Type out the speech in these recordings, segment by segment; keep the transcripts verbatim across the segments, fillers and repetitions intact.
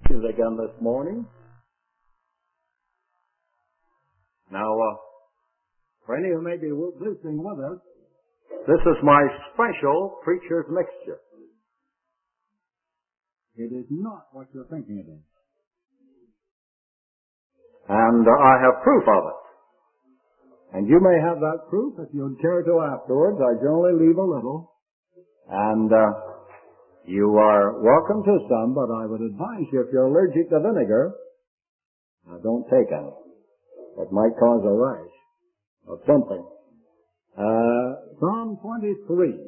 Again this morning. Now, uh, for any who may be visiting with us, this is my special preacher's mixture. It is not what you're thinking it is. And uh, I have proof of it. And you may have that proof if you'd care to afterwards. I generally leave a little. And uh, you are welcome to some, but I would advise you, if you're allergic to vinegar, now don't take any. It might cause a rash of something. Uh, Psalm twenty-three.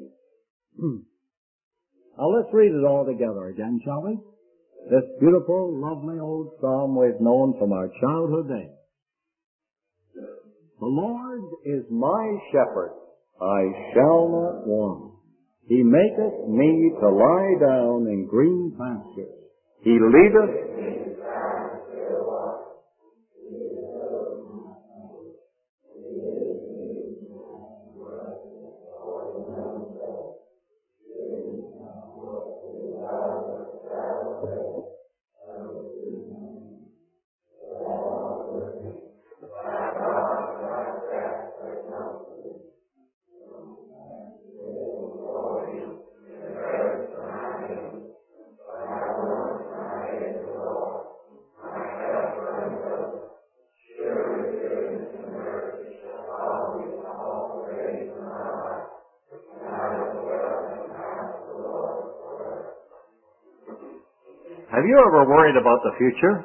Now let's read it all together again, shall we? This beautiful, lovely old psalm we've known from our childhood days. The Lord is my shepherd, I shall not want. He maketh me to lie down in green pastures. He leadeth me. Have you ever worried about the future?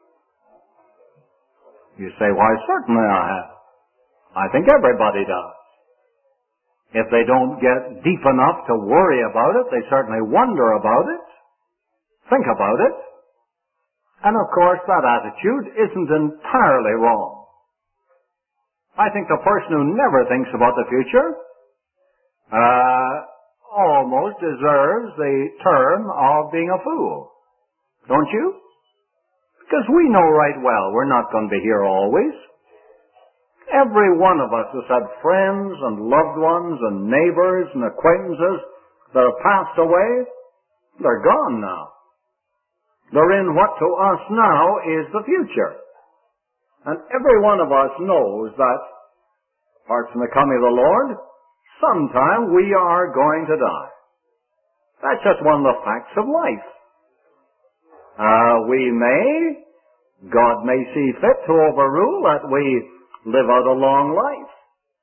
You say, why, certainly I have. I think everybody does. If they don't get deep enough to worry about it, they certainly wonder about it, think about it. And of course, that attitude isn't entirely wrong. I think the person who never thinks about the future uh, almost deserves the term of being a fool. Don't you? Because we know right well we're not going to be here always. Every one of us has had friends and loved ones and neighbors and acquaintances that have passed away. They're gone now. They're in what to us now is the future. And every one of us knows that, apart from the coming of the Lord, sometime we are going to die. That's just one of the facts of life. Uh, we may, God may see fit to overrule that we live out a long life.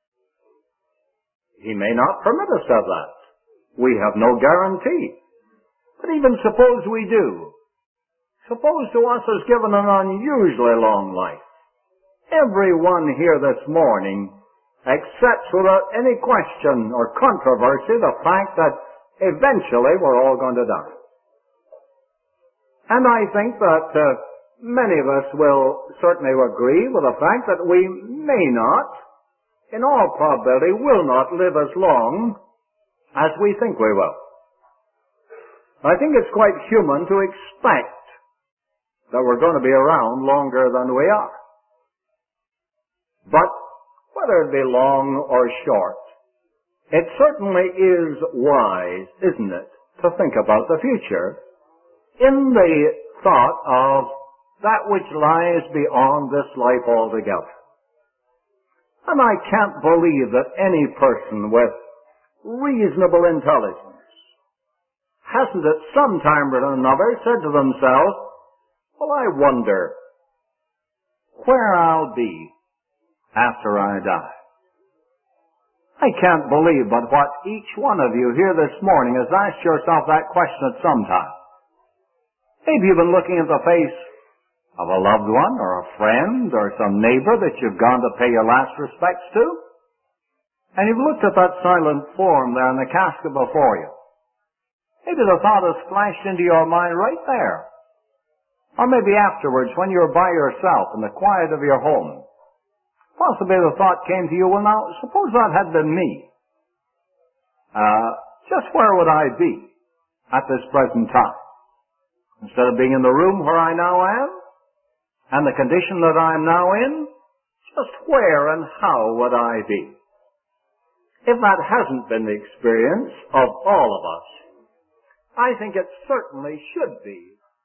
He may not permit us to have that. We have no guarantee. But even suppose we do. Suppose to us is given an unusually long life. Everyone here this morning accepts without any question or controversy the fact that eventually we're all going to die. And I think that uh, many of us will certainly agree with the fact that we may not, in all probability, will not live as long as we think we will. I think it's quite human to expect that we're going to be around longer than we are. But whether it be long or short, it certainly is wise, isn't it, to think about the future in the thought of that which lies beyond this life altogether. And I can't believe that any person with reasonable intelligence hasn't at some time or another said to themselves, well, I wonder where I'll be after I die. I can't believe but what each one of you here this morning has asked yourself that question at some time. Maybe you've been looking at the face of a loved one or a friend or some neighbor that you've gone to pay your last respects to. And you've looked at that silent form there in the casket before you. Maybe the thought has flashed into your mind right there. Or maybe afterwards when you're by yourself in the quiet of your home. Possibly the thought came to you, well now, suppose that had been me. Uh, just where would I be at this present time? Instead of being in the room where I now am, and the condition that I am now in, just where and how would I be? If that hasn't been the experience of all of us, I think it certainly should be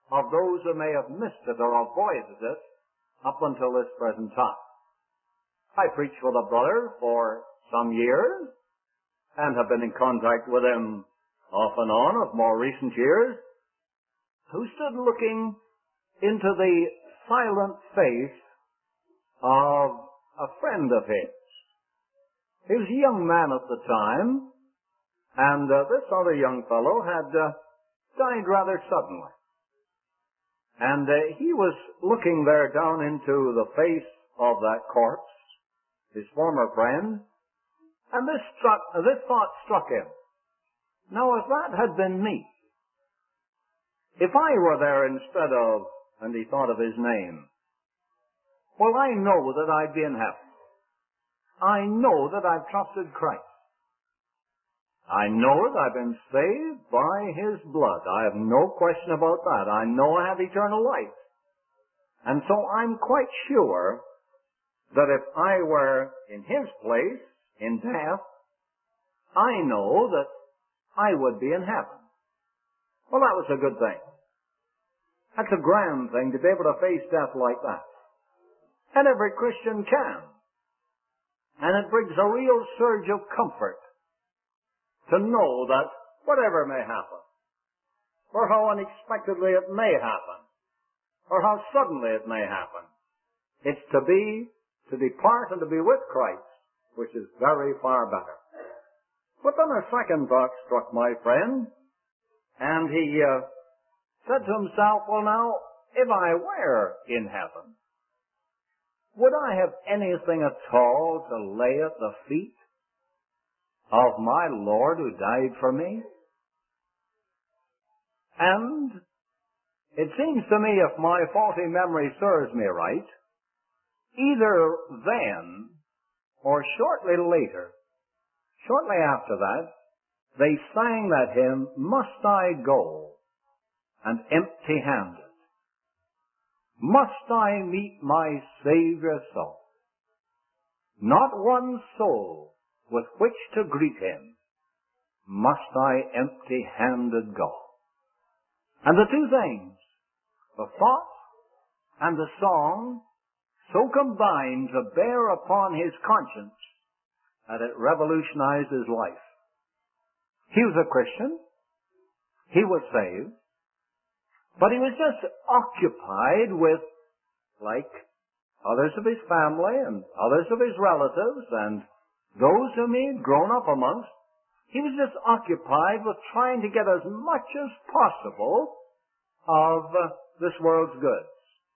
of those who may have missed it or avoided it up until this present time. I preached with a brother for some years and have been in contact with him off and on of more recent years, who stood looking into the silent face of a friend of his. He was a young man at the time, and uh, this other young fellow had uh, died rather suddenly. And uh, he was looking there down into the face of that corpse, his former friend, and this struck, uh, this thought struck him. Now, if that had been me, if I were there instead of, and he thought of his name, well, I know that I'd be in heaven. I know that I've trusted Christ. I know that I've been saved by His blood. I have no question about that. I know I have eternal life. And so I'm quite sure that if I were in His place, in death, I know that I would be in heaven. Well, that was a good thing. That's a grand thing to be able to face death like that. And every Christian can. And it brings a real surge of comfort to know that whatever may happen, or how unexpectedly it may happen, or how suddenly it may happen, it's to be, to depart and to be with Christ, which is very far better. But then a second thought struck my friend, and he uh, said to himself, well now, if I were in heaven, would I have anything at all to lay at the feet of my Lord who died for me? And it seems to me, if my faulty memory serves me right, either then or shortly later, shortly after that, they sang that hymn, Must I Go and Empty-Handed? Must I meet my Savior so? Not one soul with which to greet Him, must I empty-handed go. And the two things, the thought and the song, so combined to bear upon his conscience that it revolutionized his life. He was a Christian. He was saved. But he was just occupied with, like others of his family and others of his relatives and those whom he had grown up amongst, he was just occupied with trying to get as much as possible of uh, this world's goods.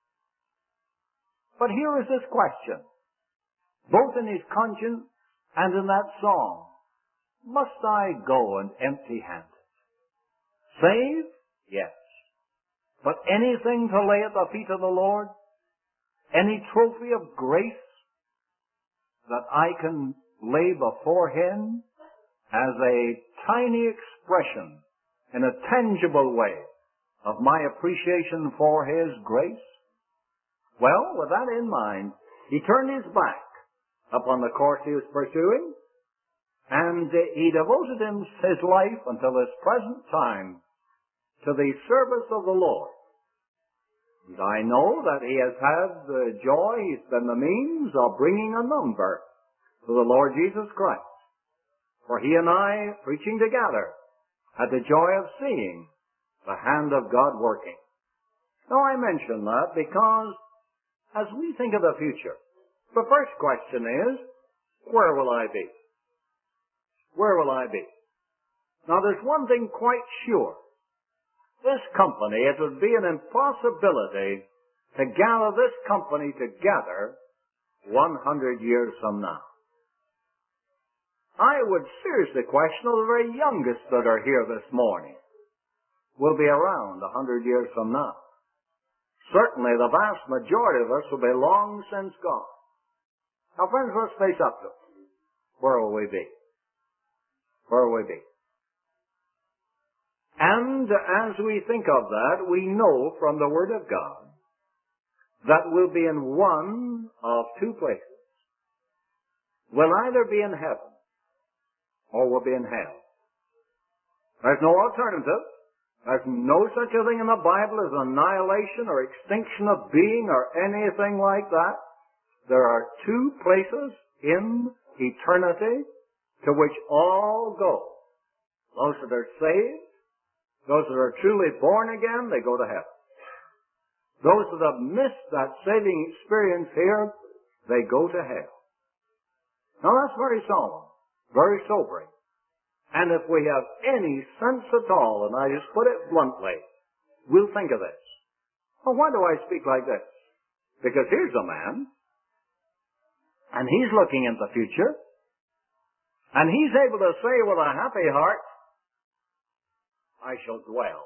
But here is this question, both in his conscience and in that song. Must I go and empty-handed? Saved? Yes. But anything to lay at the feet of the Lord? Any trophy of grace that I can lay before Him as a tiny expression in a tangible way of my appreciation for His grace? Well, with that in mind, he turned his back upon the course he was pursuing, and he devoted his life until this present time to the service of the Lord. And I know that he has had the joy, he's been the means of bringing a number to the Lord Jesus Christ. For he and I, preaching together, had the joy of seeing the hand of God working. Now I mention that because as we think of the future, the first question is, where will I be? Where will I be? Now there's one thing quite sure. This company, it would be an impossibility to gather this company together one hundred years from now. I would seriously question if the very youngest that are here this morning will be around a hundred years from now. Certainly the vast majority of us will be long since gone. Now friends, let's face up to it. Where will we be? Where will we be? And as we think of that, we know from the Word of God that we'll be in one of two places. We'll either be in heaven or we'll be in hell. There's no alternative. There's no such a thing in the Bible as annihilation or extinction of being or anything like that. There are two places in eternity to which all go. Those that are saved, those that are truly born again, they go to heaven. Those that have missed that saving experience here, they go to hell. Now that's very solemn, very sobering. And if we have any sense at all, and I just put it bluntly, we'll think of this. Well, why do I speak like this? Because here's a man, and he's looking into the future, and he's able to say with a happy heart, I shall dwell.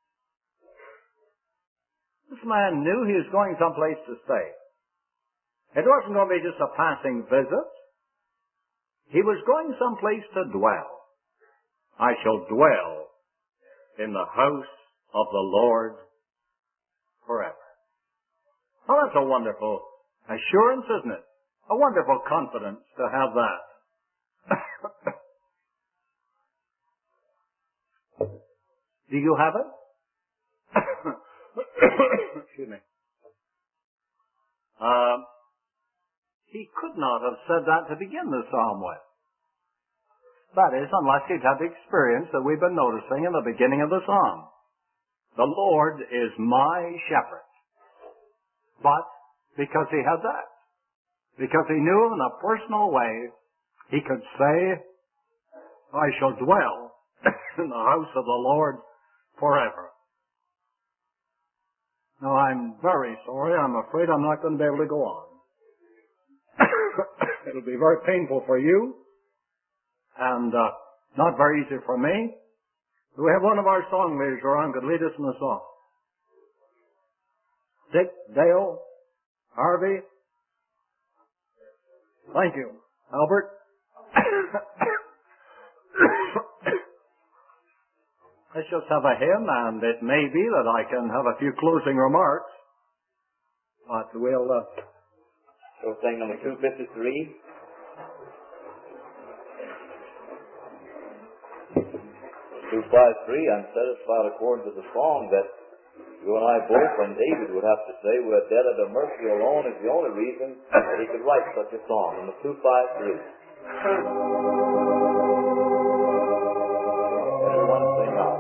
This man knew he was going someplace to stay. It wasn't going to be just a passing visit. He was going someplace to dwell. I shall dwell in the house of the Lord forever. Well, that's a wonderful assurance, isn't it? A wonderful confidence to have that. Do you have it? Excuse me. Uh, he could not have said that to begin the psalm with. That is, unless he'd had the experience that we've been noticing in the beginning of the psalm. The Lord is my shepherd. But because he had that, because he knew in a personal way, he could say, I shall dwell in the house of the Lord forever. Now, I'm very sorry. I'm afraid I'm not going to be able to go on. It'll be very painful for you, and uh, not very easy for me. Do we have one of our song leaders around could lead us in a song? Dick, Dale, Harvey. Thank you. Albert. Let's just have a hymn, and it may be that I can have a few closing remarks. But we'll... Uh, so sing number two fifty-three. two fifty-three, I'm satisfied according to the song that you and I both, and David would have to say, we're dead at the mercy alone is the only reason that he could write such a song. Number two fifty-three. Everyone sing out.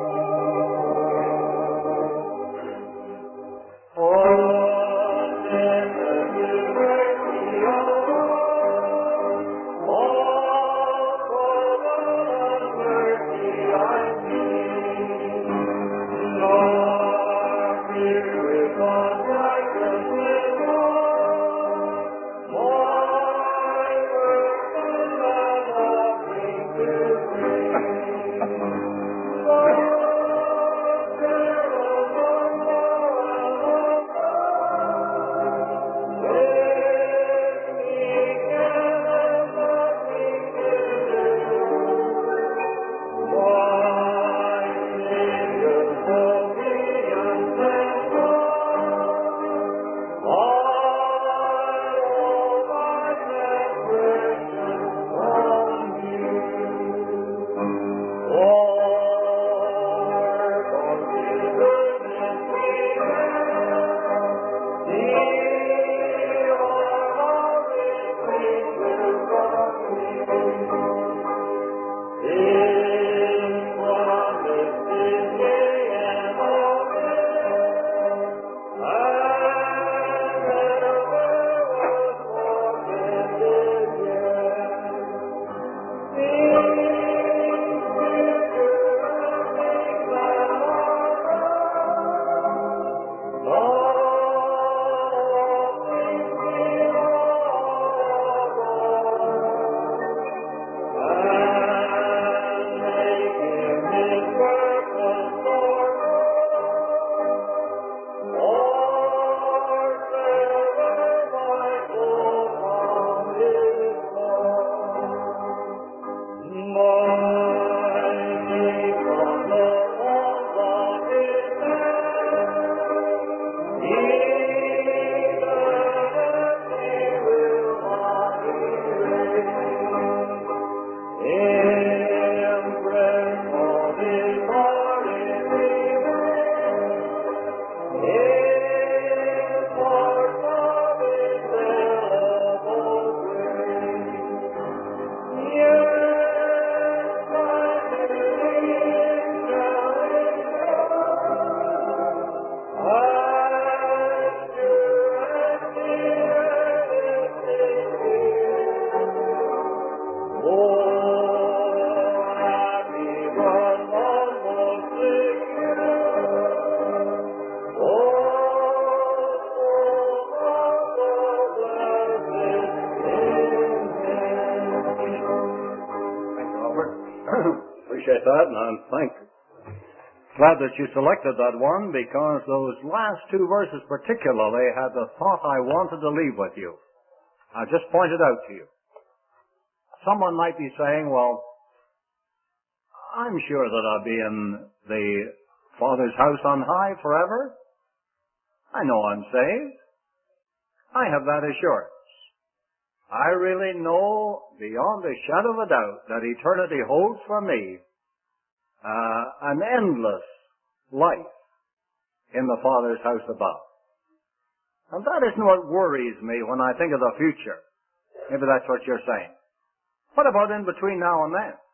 that, and I'm thankful. Glad that you selected that one, because those last two verses particularly had the thought I wanted to leave with you. I just pointed out to you. Someone might be saying, well, I'm sure that I'll be in the Father's house on high forever. I know I'm saved. I have that assurance. I really know beyond a shadow of a doubt that eternity holds for me uh, an endless life in the Father's house above. And that isn't what worries me when I think of the future. Maybe that's what you're saying. What about in between now and then?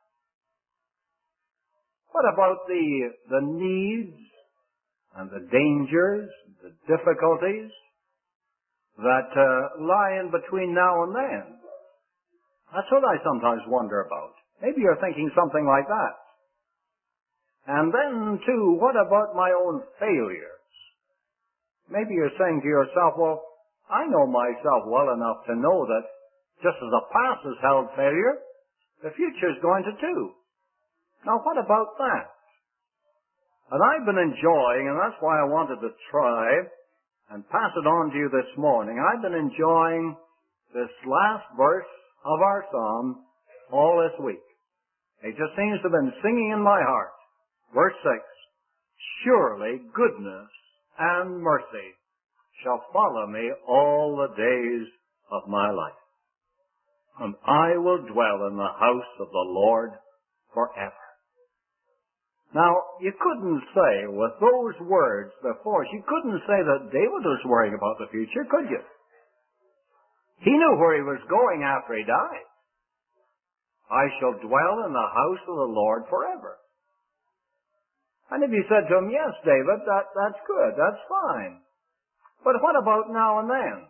What about the, the needs and the dangers, the difficulties that uh, lie in between now and then? That's what I sometimes wonder about. Maybe you're thinking something like that. And then, too, what about my own failures? Maybe you're saying to yourself, well, I know myself well enough to know that just as the past has held failure, the future's going to too. Now, what about that? And I've been enjoying, and that's why I wanted to try and pass it on to you this morning. I've been enjoying this last verse of our psalm all this week. It just seems to have been singing in my heart. Verse six, surely goodness and mercy shall follow me all the days of my life, and I will dwell in the house of the Lord forever. Now, you couldn't say with those words before, you couldn't say that David was worrying about the future, could you? He knew where he was going after he died. I shall dwell in the house of the Lord forever. And if you said to him, yes, David, that, that's good, that's fine. But what about now and then?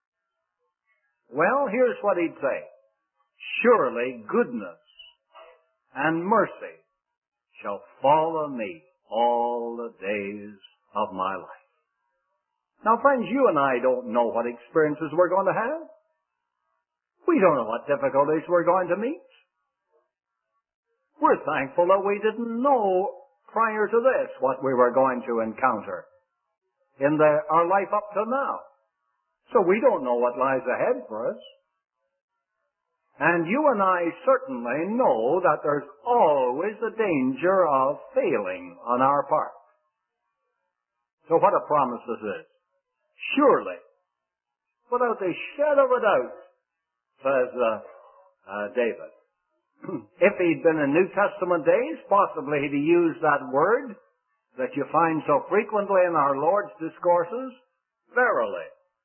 Well, here's what he'd say. Surely goodness and mercy shall follow me all the days of my life. Now, friends, you and I don't know what experiences we're going to have. We don't know what difficulties we're going to meet. We're thankful that we didn't know prior to this what we were going to encounter in the, our life up to now. So we don't know what lies ahead for us. And you and I certainly know that there's always the danger of failing on our part. So what a promise this is. Surely, without a shadow of a doubt, says uh, uh, David. If he'd been in New Testament days, possibly he'd used that word that you find so frequently in our Lord's discourses, verily.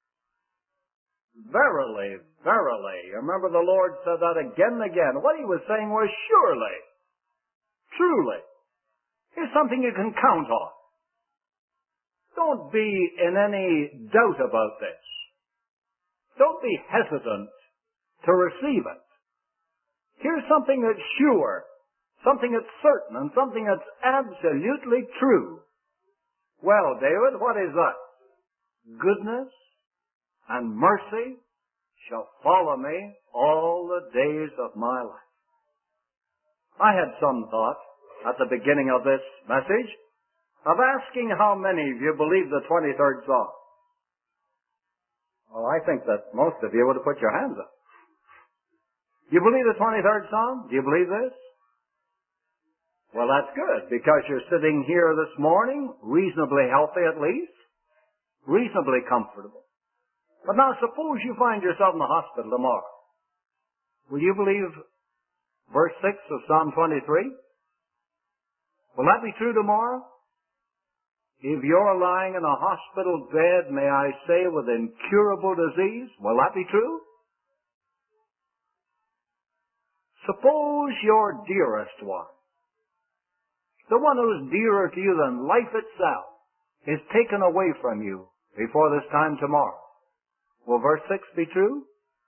Verily, verily. Remember the Lord said that again and again. What he was saying was surely, truly. Here's something you can count on. Don't be in any doubt about this. Don't be hesitant to receive it. Here's something that's sure, something that's certain, and something that's absolutely true. Well, David, what is that? Goodness and mercy shall follow me all the days of my life. I had some thought at the beginning of this message of asking how many of you believe the twenty-third Psalm. Well, I think that most of you would have put your hands up. You believe the twenty-third Psalm? Do you believe this? Well, that's good, because you're sitting here this morning, reasonably healthy at least, reasonably comfortable. But now suppose you find yourself in the hospital tomorrow. Will you believe verse six of Psalm twenty-three? Will that be true tomorrow? If you're lying in a hospital bed, may I say, with incurable disease, will that be true? Suppose your dearest one, the one who's dearer to you than life itself, is taken away from you before this time tomorrow. Will verse six be true?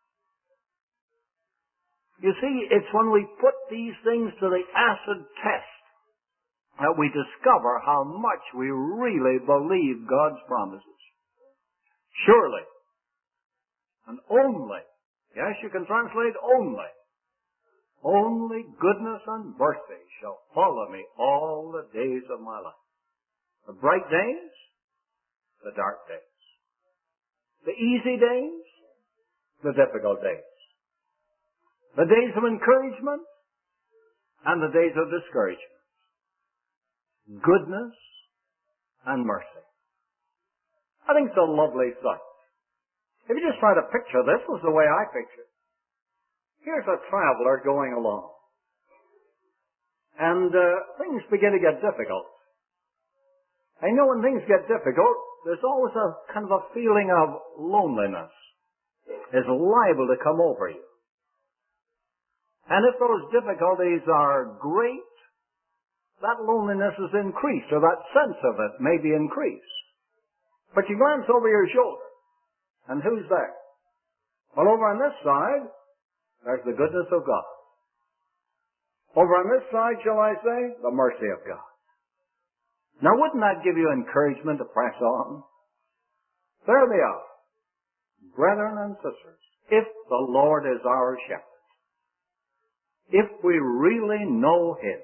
You see, it's when we put these things to the acid test that we discover how much we really believe God's promises. Surely, and only, yes, you can translate only, Only goodness and mercy shall follow me all the days of my life. The bright days, the dark days. The easy days, the difficult days. The days of encouragement and the days of discouragement. Goodness and mercy. I think it's a lovely sight. If you just try to picture this, this is the way I picture it. Here's a traveler going along. And uh, things begin to get difficult. I know when things get difficult, there's always a kind of a feeling of loneliness is liable to come over you. And if those difficulties are great, that loneliness is increased, or that sense of it may be increased. But you glance over your shoulder, and who's there? Well, over on this side, there's the goodness of God. Over on this side, shall I say, the mercy of God. Now, wouldn't that give you encouragement to press on? There they are. Brethren and sisters, if the Lord is our shepherd, if we really know Him,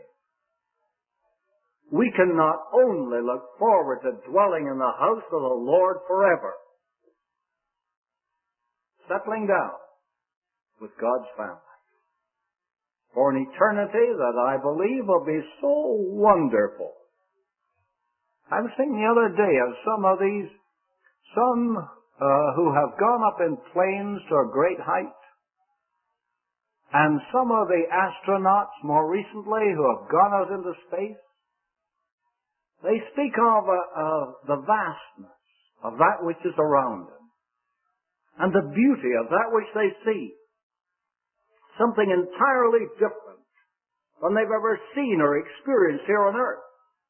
we can not only look forward to dwelling in the house of the Lord forever, settling down with God's family, for an eternity that I believe will be so wonderful. I was thinking the other day of some of these, some uh, who have gone up in planes to a great height, and some of the astronauts more recently who have gone out into space. They speak of uh, uh, the vastness of that which is around them, and the beauty of that which they see. Something entirely different than they've ever seen or experienced here on earth.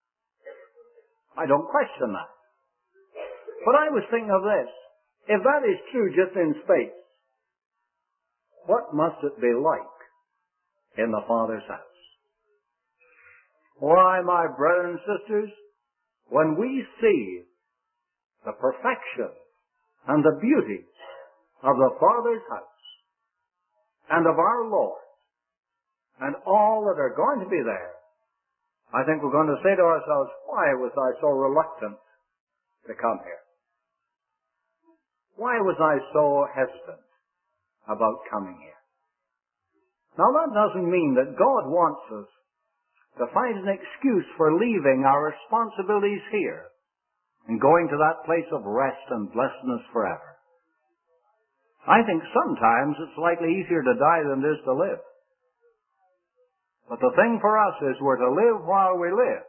I don't question that. But I was thinking of this. If that is true just in space, what must it be like in the Father's house? Why, my brothers and sisters, when we see the perfection and the beauty of the Father's house, and of our Lord, and all that are going to be there, I think we're going to say to ourselves, why was I so reluctant to come here? Why was I so hesitant about coming here? Now that doesn't mean that God wants us to find an excuse for leaving our responsibilities here and going to that place of rest and blessedness forever. I think sometimes it's likely easier to die than it is to live. But the thing for us is we're to live while we live.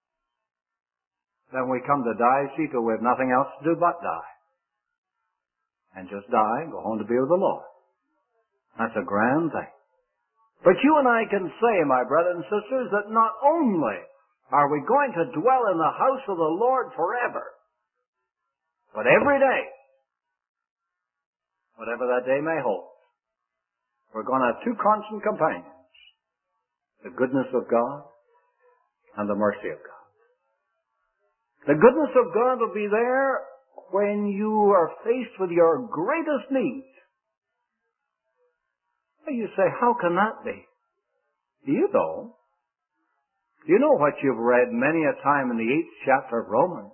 Then we come to die, see till we have nothing else to do but die. And just die and go home to be with the Lord. That's a grand thing. But you and I can say, my brothers and sisters, that not only are we going to dwell in the house of the Lord forever, but every day, whatever that day may hold, we're going to have two constant companions, the goodness of God and the mercy of God. The goodness of God will be there when you are faced with your greatest need. You say, how can that be? You know. You know what you've read many a time in the eighth chapter of Romans.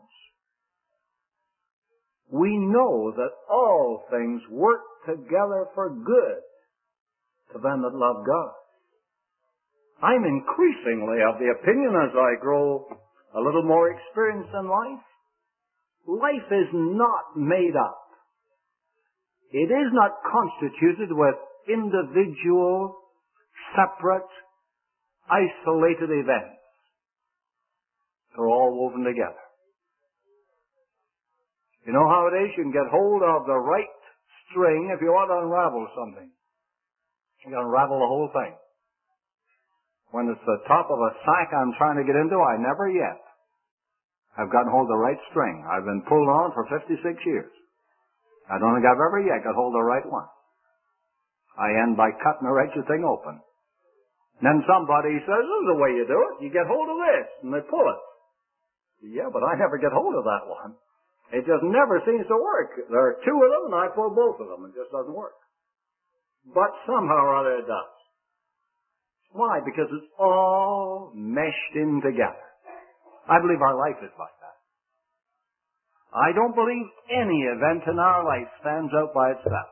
We know that all things work together for good to them that love God. I'm increasingly of the opinion as I grow a little more experienced in life, life is not made up. It is not constituted with individual, separate, isolated events. They're all woven together. You know how it is? You can get hold of the right string if you want to unravel something. You can unravel the whole thing. When it's the top of a sack I'm trying to get into, I never yet have gotten hold of the right string. I've been pulled on for fifty-six years. I don't think I've ever yet got hold of the right one. I end by cutting the wretched thing open. Then somebody says, this is the way you do it. You get hold of this, and they pull it. Yeah, but I never get hold of that one. It just never seems to work. There are two of them, and I pull both of them. It just doesn't work. But somehow or other it does. Why? Because it's all meshed in together. I believe our life is like that. I don't believe any event in our life stands out by itself.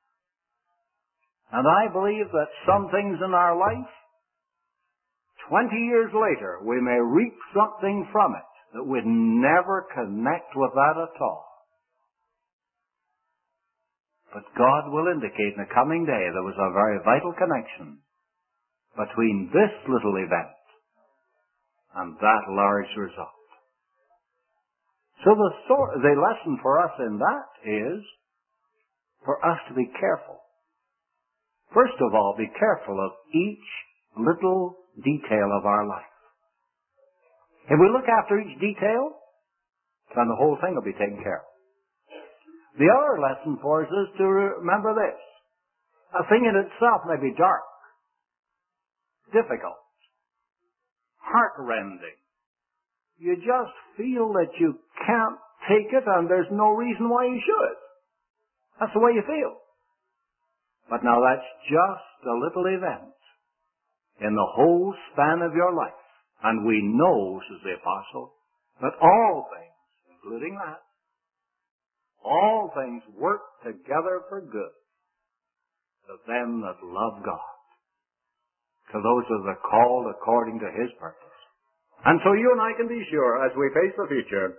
And I believe that some things in our life, twenty years later, we may reap something from it that would never connect with that at all. But God will indicate in the coming day there was a very vital connection between this little event and that large result. So the, sort, the lesson for us in that is for us to be careful. First of all, be careful of each little detail of our life. If we look after each detail, then the whole thing will be taken care of. The other lesson for us is to remember this. A thing in itself may be dark, difficult, heart-rending. You just feel that you can't take it and there's no reason why you should. That's the way you feel. But now that's just a little event in the whole span of your life. And we know, says the apostle, that all things, including that, all things work together for good to them that love God, to those that are called according to His purpose. And so you and I can be sure, as we face the future,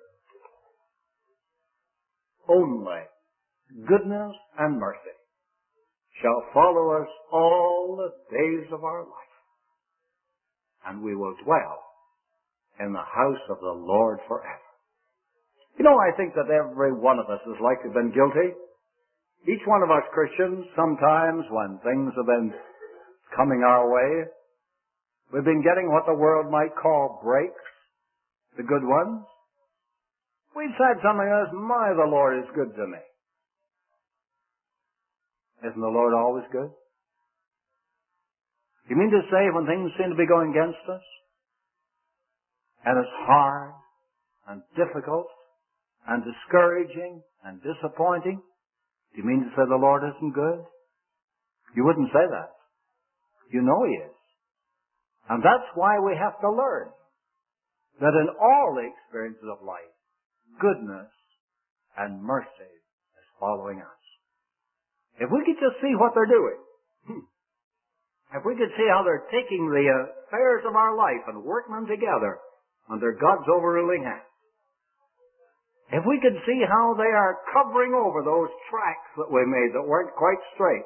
only goodness and mercy shall follow us all the days of our life, and we will dwell in the house of the Lord forever. You know, I think that every one of us has likely been guilty. Each one of us Christians, sometimes when things have been coming our way, we've been getting what the world might call breaks, the good ones. We've said something as, my, the Lord is good to me. Isn't the Lord always good? You mean to say when things seem to be going against us, and it's hard and difficult and discouraging and disappointing, do you mean to say the Lord isn't good? You wouldn't say that. You know He is. And that's why we have to learn that in all the experiences of life, goodness and mercy is following us. If we could just see what they're doing, if we could see how they're taking the affairs of our life and working them together under God's overruling hand, if we could see how they are covering over those tracks that we made that weren't quite straight,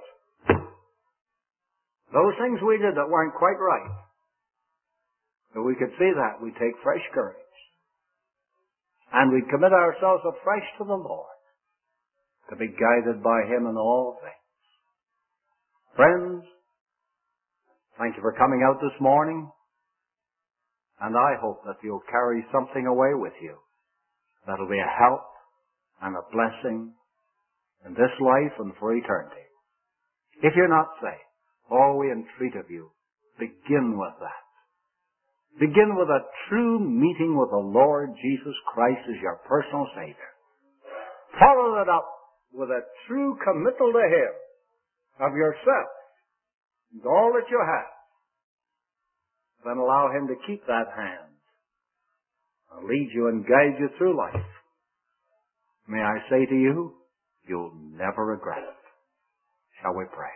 those things we did that weren't quite right, if we could see that, we'd take fresh courage. And we'd commit ourselves afresh to the Lord to be guided by Him in all things. Friends, thank you for coming out this morning. And I hope that you'll carry something away with you that'll be a help and a blessing in this life and for eternity. If you're not saved, all we entreat of you, begin with that. Begin with a true meeting with the Lord Jesus Christ as your personal Savior. Follow that up with a true committal to Him of yourself and all that you have. Then allow Him to keep that hand and lead you and guide you through life. May I say to you, you'll never regret it. Shall we pray?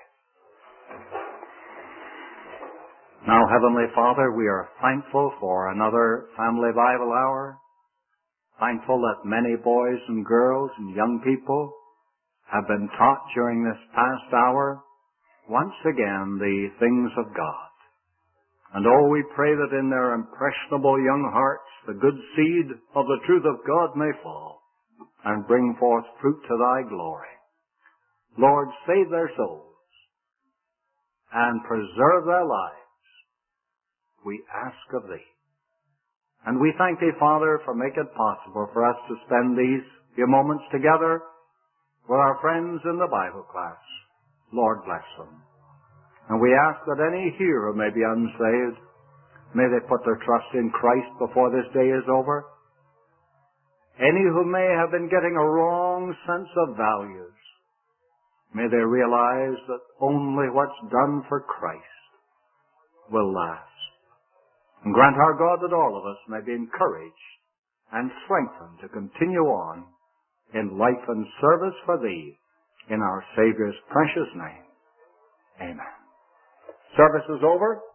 Now, Heavenly Father, we are thankful for another Family Bible Hour. Thankful that many boys and girls and young people have been taught during this past hour, once again, the things of God. And oh, we pray that in their impressionable young hearts, the good seed of the truth of God may fall and bring forth fruit to Thy glory. Lord, save their souls and preserve their lives, we ask of Thee. And we thank Thee, Father, for making it possible for us to spend these few moments together with our friends in the Bible class. Lord, bless them. And we ask that any here who may be unsaved, may they put their trust in Christ before this day is over. Any who may have been getting a wrong sense of values, may they realize that only what's done for Christ will last. And grant our God that all of us may be encouraged and strengthened to continue on in life and service for Thee, in our Savior's precious name. Amen. Service is over.